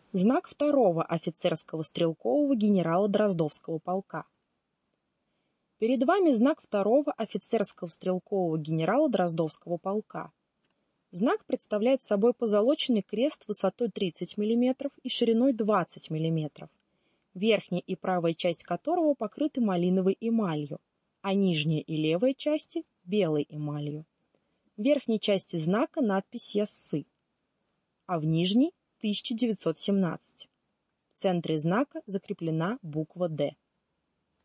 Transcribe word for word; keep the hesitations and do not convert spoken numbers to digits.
Знак второго офицерского стрелкового генерала Дроздовского полка. Перед вами знак второго офицерского стрелкового генерала Дроздовского полка. Знак представляет собой позолоченный крест высотой тридцать миллиметров и шириной двадцать миллиметров, верхняя и правая часть которого покрыты малиновой эмалью, а нижняя и левая части – белой эмалью. В верхней части знака надпись «Яссы», а в нижней – тысяча девятьсот семнадцать. В центре знака закреплена буква «Д».